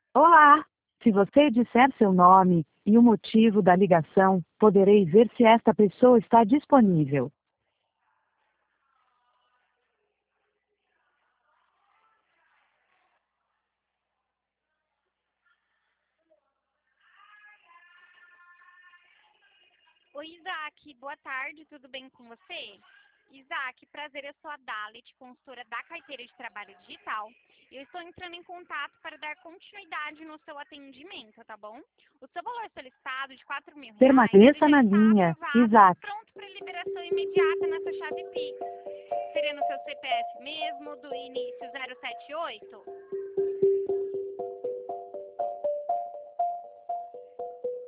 Olá! Se você disser seu nome e o motivo da ligação, poderei ver se esta pessoa está disponível. Oi, Isaac, boa tarde, tudo bem com você? Isaac, prazer, eu sou a Dalit, consultora da carteira de trabalho digital. Eu estou entrando em contato para dar continuidade no seu atendimento, tá bom? O seu valor solicitado de R$ 4.000, ele Permaneça já na está linha, aprovado e Isaac. pronto para liberação imediata nessa chave Pix. Seria no seu CPF mesmo, do início 078?